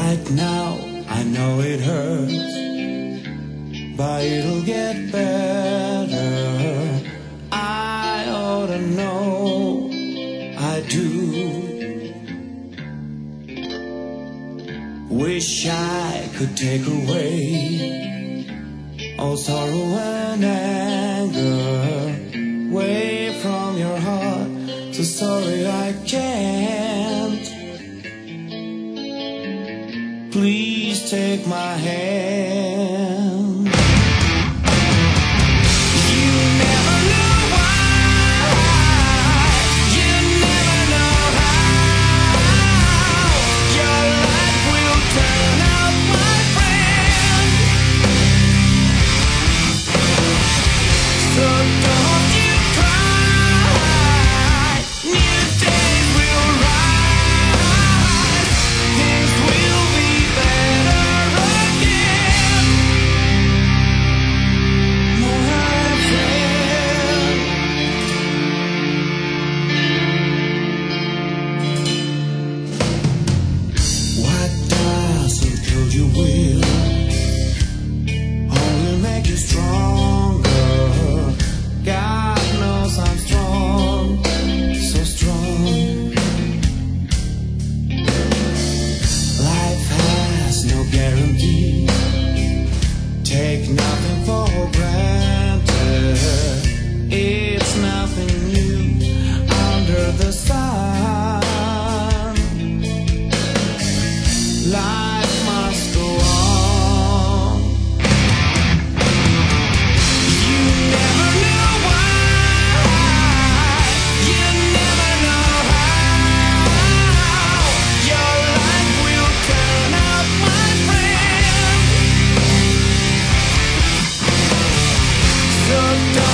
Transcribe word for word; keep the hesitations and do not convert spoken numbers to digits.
Right now, I know it hurts, but it'll get better. I ought to know, I do. Wish I could take away all sorrow and anger away from your heart. So sorry I can't. Please take my hand. You never know why. You never know how. Your life will turn out, my friend. So don't you cry. New days will rise. Things will be better again, my friend. What doesn't kill you will only make you stronger. God knows I'm strong, so strong. Life has no guarantee. Take nothing for granted. It's nothing new under the sun. Life must go on. You never know why. You never know how. Your life will turn out, my friend. So don't